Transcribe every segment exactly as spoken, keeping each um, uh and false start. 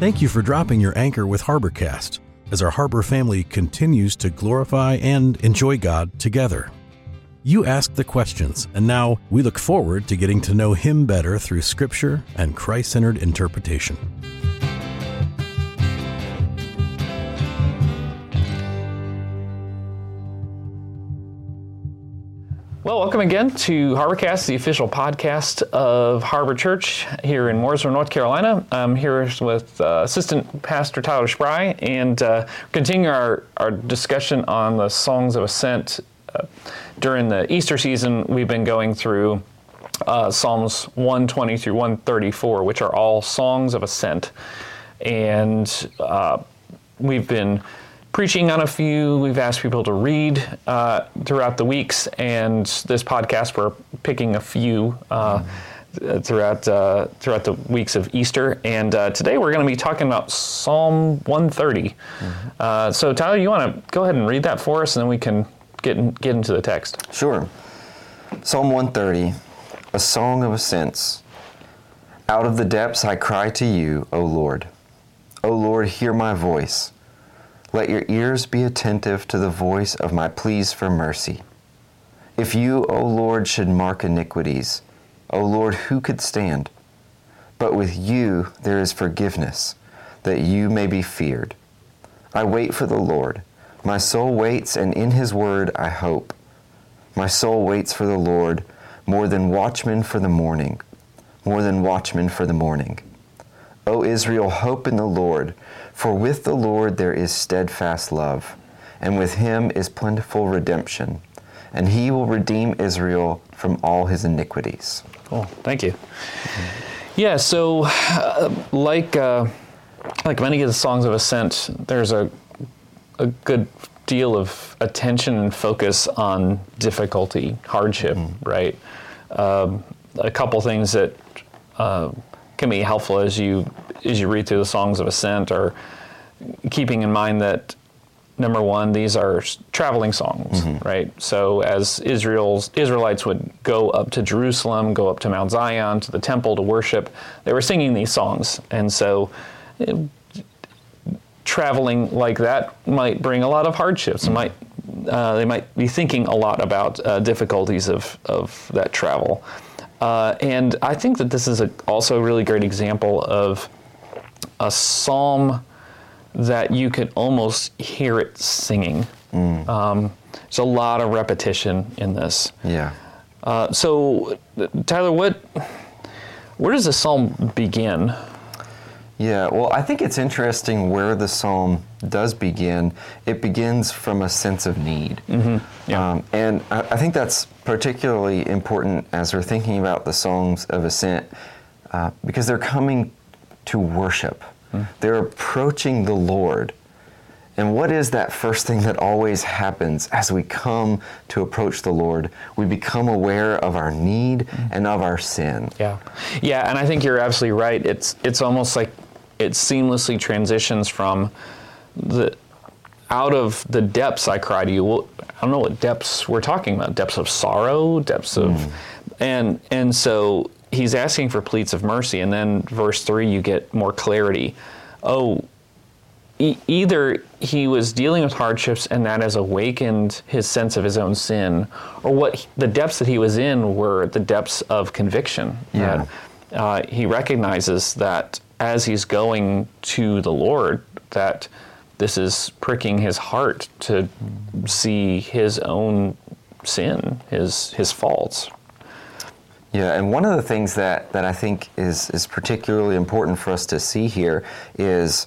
Thank you for dropping your anchor with HarborCast as our Harbor family continues to glorify and enjoy God together. You asked the questions, and now we look forward to getting to know Him better through Scripture and Christ-centered interpretation. Well, welcome again to HarborCast, the official podcast of Harbor Church here in Mooresville, North Carolina. I'm here with uh, Assistant Pastor Tyler Spry, and uh, continue our, our discussion on the Songs of Ascent. Uh, during the Easter season, we've been going through uh, Psalms one twenty through one thirty-four, which are all songs of ascent. And uh, we've been preaching on a few. We've asked people to read uh, throughout the weeks, and this podcast we're picking a few uh, mm-hmm. throughout uh, throughout the weeks of Easter. And uh, today we're going to be talking about Psalm one thirty. Mm-hmm. Uh, so Tyler, you want to go ahead and read that for us, and then we can get in, get into the text. Sure. Psalm one thirty, a song of ascents. Out of the depths I cry to you, O Lord. O Lord, hear my voice. Let your ears be attentive to the voice of my pleas for mercy. If you, O Lord, should mark iniquities, O Lord, who could stand? But with you there is forgiveness, that you may be feared. I wait for the Lord. My soul waits, and in his word I hope. My soul waits for the Lord more than watchmen for the morning, more than watchmen for the morning. O Israel, hope in the Lord, for with the Lord there is steadfast love, and with him is plentiful redemption, and he will redeem Israel from all his iniquities. Cool, thank you. Mm-hmm. Yeah, so uh, like uh, like many of the songs of ascent, there's a a good deal of attention and focus on difficulty, hardship, mm-hmm. right? Um, a couple things that uh, can be helpful as you as you read through the Songs of Ascent are keeping in mind that, number one, these are traveling songs, mm-hmm. right? So as Israel's Israelites would go up to Jerusalem, go up to Mount Zion, to the temple to worship, they were singing these songs. And so it, traveling like that might bring a lot of hardships. Mm-hmm. It might uh, they might be thinking a lot about uh, difficulties of, of that travel. Uh, and I think that this is a, also a really great example of a psalm that you could almost hear it singing. Mm. Um, there's a lot of repetition in this. Yeah. Uh, so, Tyler, what, where does the psalm begin? Yeah, well, I think it's interesting where the psalm does begin. It begins from a sense of need. Mm-hmm. Yeah. Um, and I, I think that's particularly important as we're thinking about the songs of ascent, uh, because they're coming to worship. Mm. They're approaching the Lord. And what is that first thing that always happens as we come to approach the Lord? We become aware of our need mm. and of our sin. Yeah, yeah, and I think you're absolutely right. It's it's almost like it seamlessly transitions from the out of the depths I cry to you. Well, I don't know what depths we're talking about. Depths of sorrow, depths of, mm. and and so he's asking for pleas of mercy. And then verse three, you get more clarity. Oh, e- either he was dealing with hardships and that has awakened his sense of his own sin, or what he, the depths that he was in were the depths of conviction. Yeah. That, uh, he recognizes that as he's going to the Lord, that this is pricking his heart to see his own sin, his his faults. Yeah, and one of the things that, that I think is, is particularly important for us to see here is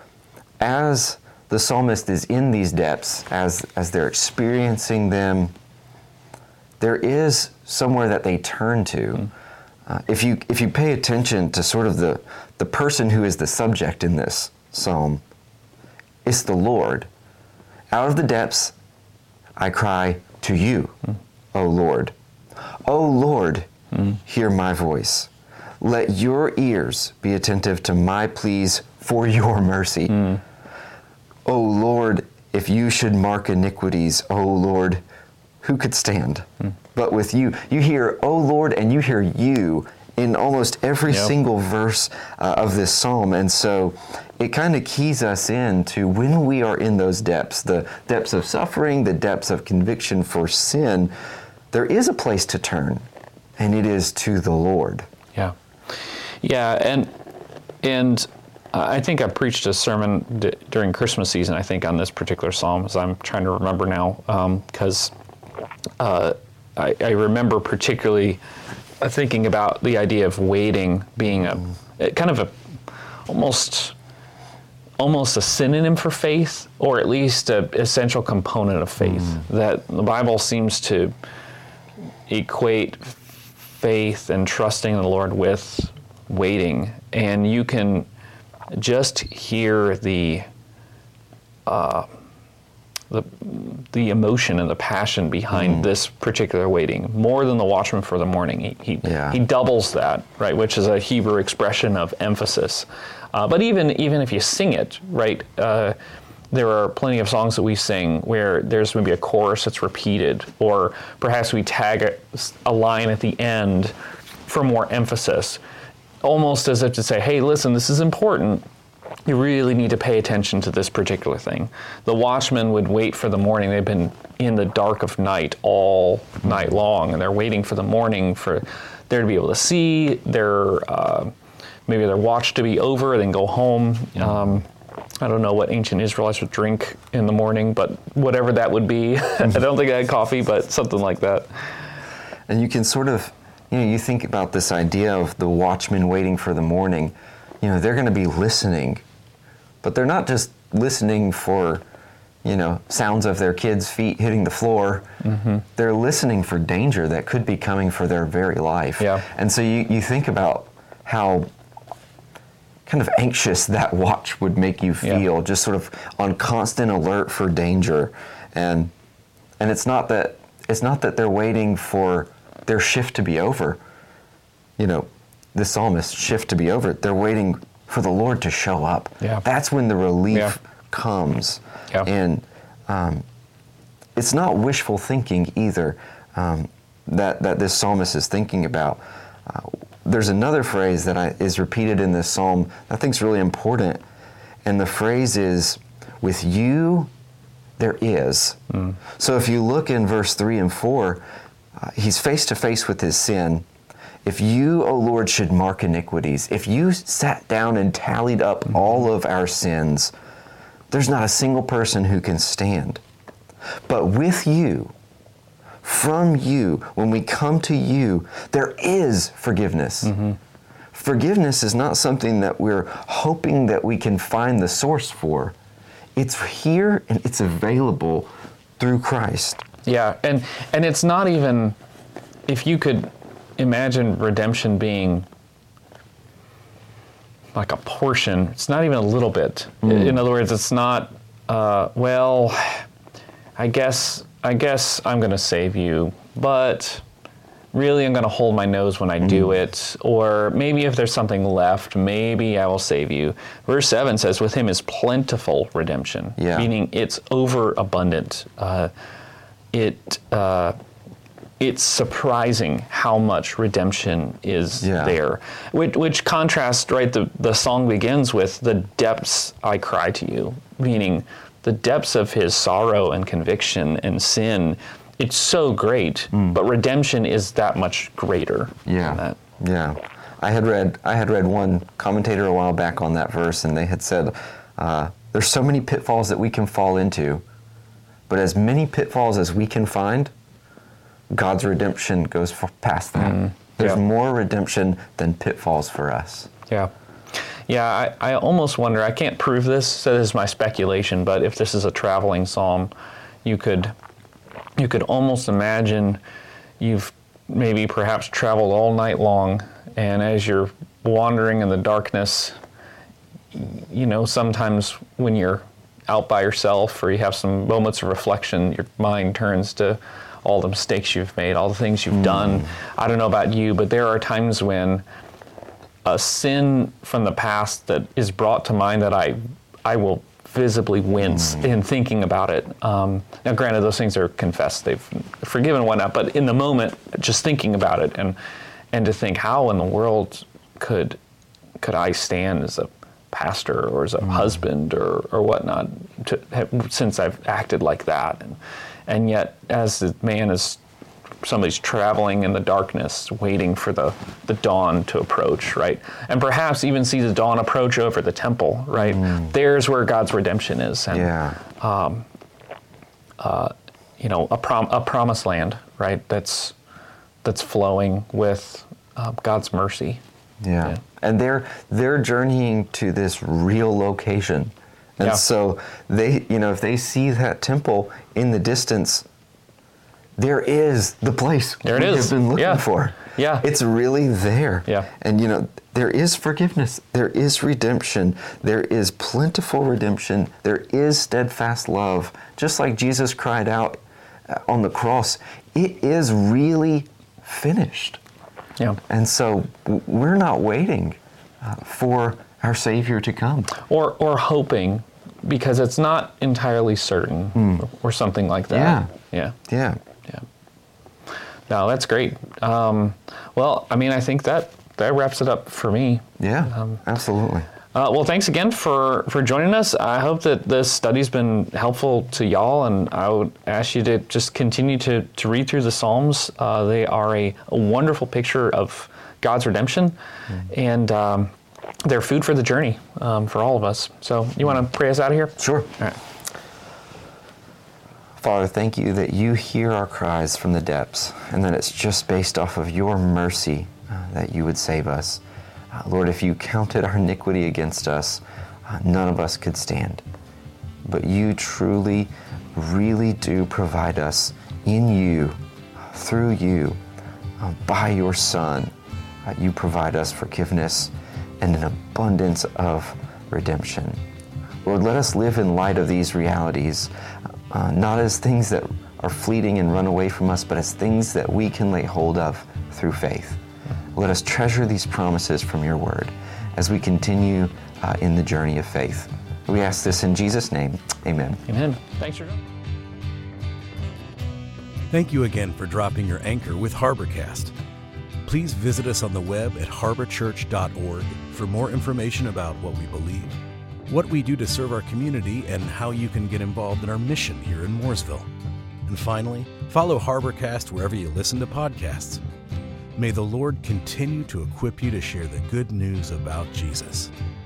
as the psalmist is in these depths, as as they're experiencing them, there is somewhere that they turn to. Mm. Uh, if you if you pay attention to sort of the, the person who is the subject in this psalm, it's the Lord. Out of the depths, I cry to you, mm. O Lord. O Lord, mm. hear my voice. Let your ears be attentive to my pleas for your mercy. Mm. O Lord, if you should mark iniquities, O Lord, who could stand? Mm. But with you, you hear, O Lord, and you hear you, in almost every Yep. single verse uh, of this psalm. And so it kind of keys us in to when we are in those depths, the depths of suffering, the depths of conviction for sin, there is a place to turn, and it is to the Lord. Yeah. Yeah, and and I think I preached a sermon d- during Christmas season, I think, on this particular psalm, as I'm trying to remember now, because um, uh, I, I remember particularly thinking about the idea of waiting being a, a kind of a almost almost a synonym for faith, or at least an essential component of faith. Mm. That the Bible seems to equate faith and trusting in the Lord with waiting, and you can just hear the uh, the the emotion and the passion behind mm. this particular waiting, more than the watchman for the morning. He he, yeah. he doubles that, right, which is a Hebrew expression of emphasis. Uh, but even even if you sing it, right, uh, there are plenty of songs that we sing where there's maybe a chorus that's repeated, or perhaps we tag a, a line at the end for more emphasis, almost as if to say, hey, listen, this is important. You really need to pay attention to this particular thing. The watchmen would wait for the morning. They've been in the dark of night all night long, and they're waiting for the morning for there to be able to see, their uh, maybe their watch to be over, then go home. Um, I don't know what ancient Israelites would drink in the morning, but whatever that would be. I don't think I had coffee, but something like that. And you can sort of, you know, you think about this idea of the watchman waiting for the morning. You know, they're going to be listening, but they're not just listening for, you know, sounds of their kids' feet hitting the floor. Mm-hmm. They're listening for danger that could be coming for their very life. Yeah. And so you, you think about how kind of anxious that watch would make you feel, yeah. just sort of on constant alert for danger. And and it's not that it's not that they're waiting for their shift to be over. You know, the psalmist's shift to be over. They're waiting for the Lord to show up. Yeah. That's when the relief yeah. comes. Yeah. And um, it's not wishful thinking either um, that, that this psalmist is thinking about. Uh, there's another phrase that I, is repeated in this psalm that I think is really important. And the phrase is, with you there is. Mm. So if you look in verse three and four, uh, he's face to face with his sin. If you, O Lord, should mark iniquities, if you sat down and tallied up mm-hmm. all of our sins, there's not a single person who can stand. But with you, from you, when we come to you, there is forgiveness. Mm-hmm. Forgiveness is not something that we're hoping that we can find the source for. It's here and it's available through Christ. Yeah, and and it's not even, if you could imagine redemption being like a portion, it's not even a little bit. Mm. In other words, it's not, uh, well, I guess I guess I'm going to save you, but really I'm going to hold my nose when I mm. do it. Or maybe if there's something left, maybe I will save you. Verse seven says, with him is plentiful redemption, yeah. meaning it's overabundant. Uh, it uh, it's surprising how much redemption is yeah. there, which, which contrasts, right, the, the song begins with the depths I cry to you, meaning the depths of his sorrow and conviction and sin. It's so great, mm. but redemption is that much greater yeah. than that. Yeah. I had read I had read one commentator a while back on that verse, and they had said, uh, there's so many pitfalls that we can fall into, but as many pitfalls as we can find, God's redemption goes for, past that. Mm. There's yeah. more redemption than pitfalls for us. Yeah. Yeah, I, I almost wonder, I can't prove this, so this is my speculation, but if this is a traveling psalm, you could you could almost imagine you've maybe perhaps traveled all night long, and as you're wandering in the darkness, you know, sometimes when you're out by yourself or you have some moments of reflection, your mind turns to all the mistakes you've made, all the things you've mm. done. I don't know about you, but there are times when a sin from the past that is brought to mind that I I will visibly wince mm. in thinking about it. Um, now, granted, those things are confessed, they've forgiven and whatnot, but in the moment, just thinking about it and and to think, how in the world could could I stand as a pastor or as a mm. husband or, or whatnot to have, since I've acted like that, and and yet as the man is somebody's traveling in the darkness, waiting for the, the dawn to approach, right? And perhaps even see the dawn approach over the temple, right? Mm. There's where God's redemption is. And, yeah. Um, uh, you know, a, prom- a promised land, right? That's that's flowing with uh, God's mercy. Yeah. yeah. And they're they're journeying to this real location. And yeah. so they, you know, if they see that temple in the distance, there is the place there we it is. have been looking yeah. for. Yeah. It's really there. Yeah. And, you know, there is forgiveness. There is redemption. There is plentiful redemption. There is steadfast love. Just like Jesus cried out on the cross, it is really finished. Yeah. And so we're not waiting uh, for our Savior to come. Or or hoping, because it's not entirely certain, mm. or something like that. Yeah. Yeah. Yeah. Yeah. No, that's great. Um, well, I mean, I think that, that wraps it up for me. Yeah, um, absolutely. Uh, well, thanks again for, for joining us. I hope that this study's been helpful to y'all, and I would ask you to just continue to, to read through the Psalms. Uh, they are a, a wonderful picture of God's redemption, mm-hmm. and um, they're food for the journey um, for all of us. So you want to pray us out of here? Sure. All right. Father, thank you that you hear our cries from the depths, and that it's just based off of your mercy uh, that you would save us. Uh, Lord, if you counted our iniquity against us, uh, none of us could stand. But you truly, really do provide us in you, through you, uh, by your Son. Uh, you provide us forgiveness and an abundance of redemption. Lord, let us live in light of these realities, uh, not as things that are fleeting and run away from us, but as things that we can lay hold of through faith. Let us treasure these promises from your word as we continue uh, in the journey of faith. We ask this in Jesus' name. Amen. Amen. Thanks for joining. Thank you again for dropping your anchor with HarborCast. Please visit us on the web at harbor church dot org for more information about what we believe, what we do to serve our community, and how you can get involved in our mission here in Mooresville. And finally, follow HarborCast wherever you listen to podcasts. May the Lord continue to equip you to share the good news about Jesus.